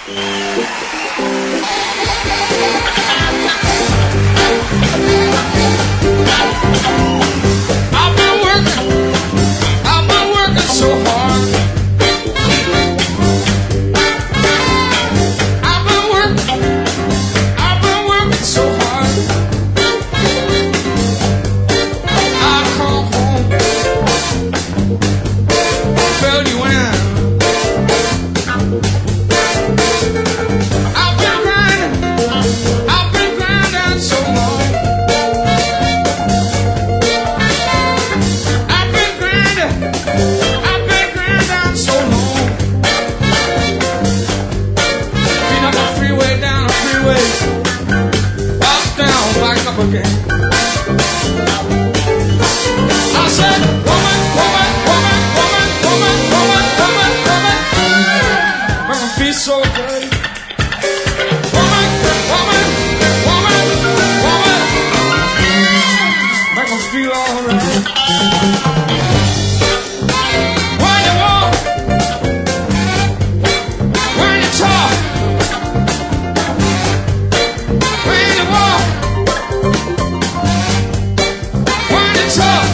I've been working so hard. I've been working so hard. I come home, tell you when. I've been grinding so long. I've been grinding so long. Been up the freeway, down the freeway, up, down, back up again. I said, woman, woman, woman, woman, woman, woman, woman, woman, make me feel so good. Woman, woman, woman, woman, make me feel alright. When you walk, when you talk, when you walk, when you talk.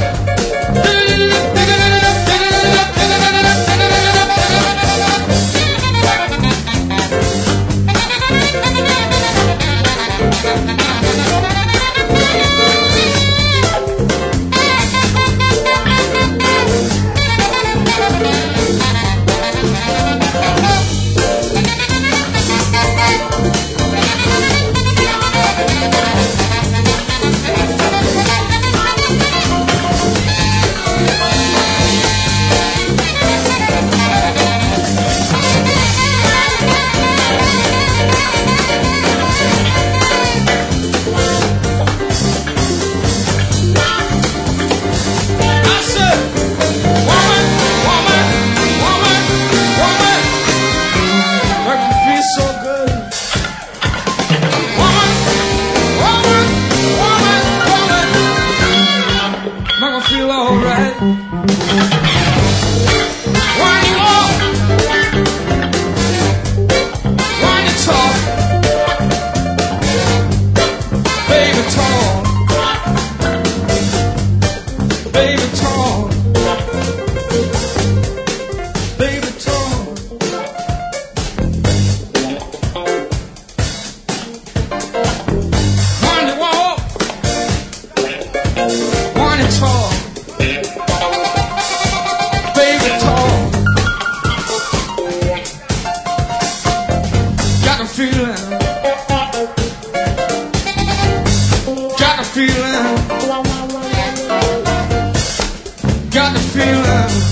Feel alright. When you walk, when you talk, baby talk, baby talk, baby talk. When you walk, when you talk, baby talk. Got the feeling, got the feeling, got the feeling.